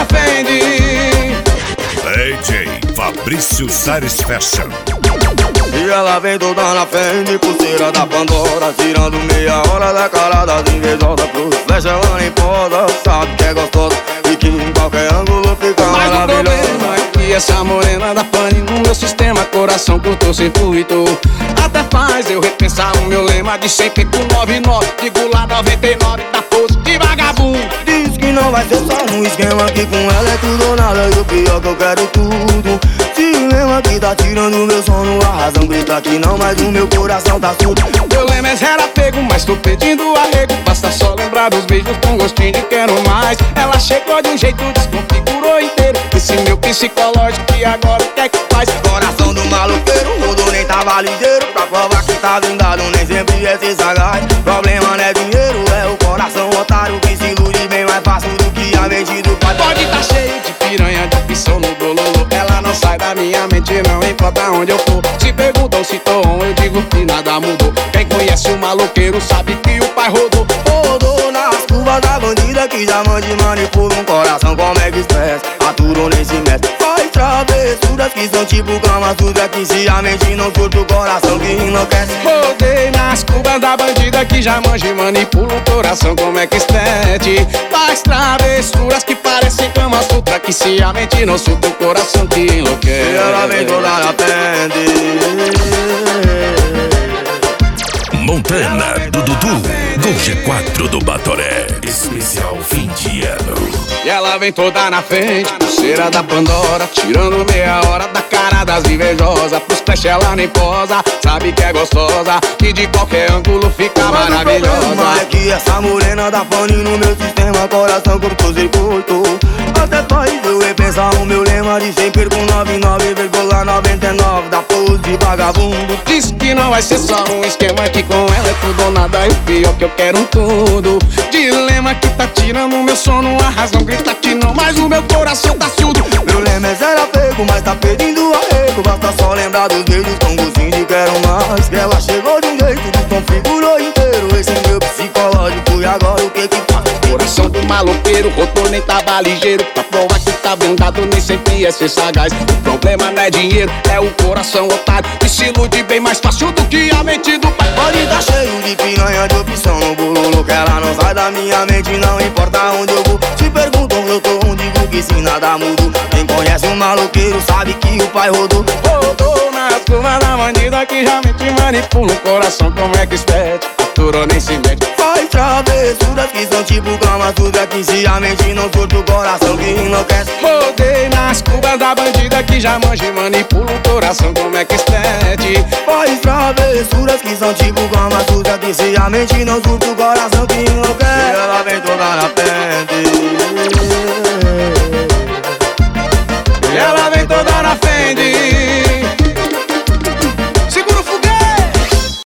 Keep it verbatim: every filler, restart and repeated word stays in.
na Fendi. D J Fabrício Zares Fashion. E ela vem toda na Fendi, pulseira da Pandora, tirando meia hora da cara das invejosas. Pros flecha ela nem posa, sabe que é gostosa e que em qualquer ângulo fica Mas maravilhosa. o problema é que essa morena da pane no meu sistema, coração curtou circuito. Até faz eu repensar o meu lema de sempre com noventa e nove, digo lá noventa e nove, da pose de vagabundo. Diz que não vai ser só um esquema, que com ela é tudo ou nada, e o pior que eu quero tudo. Se lembra que tá tirando meu sono, a razão grita que não, mas o meu coração tá surdo. Meu lema é zero apego, mas tô pedindo arrego. Basta só lembrar dos beijos com gostinho de quero mais. Ela chegou de um jeito, desconfigurou inteiro esse meu psicológico e agora o que é que faz? Coração do maloqueiro, rodou nem tava ligeiro. Pra provar que tá vendado, nem sempre é ser sagaz. Problema não é dinheiro, é o coração otário que se ilude bem mais fácil do que a mente do pai. Pode tá cheio de piranha, de opção no bololô. Ela não sai da minha mente, não importa onde eu for. Se perguntam se tô on, eu digo que nada mudou. Quem conhece o maloqueiro sabe que o pai rodou. Rodou nas curvas da bandida que já mande manipula um coração como é que estresse. Aturou nem se mete, faz travessuras que são tipo cama suja, que se a mente não surta o coração que enlouquece. Rodei nas curvas da bandida que já manja e manipula o coração como é que estete. Faz travessuras que parecem cama sutra, que se a mente não surta o coração que enlouquece. E ela vem toda na Fendi. Montana do Dudu, do G quatro do Batoré. Especial fim de ano. E ela vem toda na frente, pulseira da Pandora, tirando meia hora da cara das invejosas. Pros flash ela nem posa, sabe que é gostosa e de qualquer ângulo fica Mas maravilhosa. o problema é que essa morena da pane no meu sistema, coração curto circuito. Até faz eu repensar o meu lema de sempre com noventa e nove vírgula noventa e nove, da pose de vagabundo. Diz que não vai ser só um esquema, que com ela é tudo ou nada, e o pior que eu quero um tudo. Dilema que tá tirando o meu sono, a razão grita que não, mas o meu coração tá surdo. Meu lema é zero apego, mas tá pedindo arrego. Basta só lembrar dos beijos com gostinho de quero mais. Que ela chegou de um jeito, desconfigurou inteiro esse meu psicológico, e agora o que que faz? Coração do maloqueiro, rodou nem tava ligeiro. Pra provar que tá vendado, nem sempre é ser sagaz. O problema não é dinheiro, é o coração otário que se ilude bem mais fácil do que a mente do pai. Pode tá cheio de piranha, de opção no bololo, que ela não sai da minha mente, não importa onde eu vou. Se perguntam onde eu tô, onde digo que se nada mudou. Quem conhece o maloqueiro sabe que o pai rodou. Rodou nas curvas da bandida que já mente manipula o coração como é que espete. Aturou nem se mete. Faz travessuras que são tipo cama suja, que se a mente não surta o coração que enlouquece. Rodei nas curvas da bandida que já manja e manipula o coração como é que estete. Faz travessuras que são tipo cama suja, que se a mente não surta o coração que enlouquece.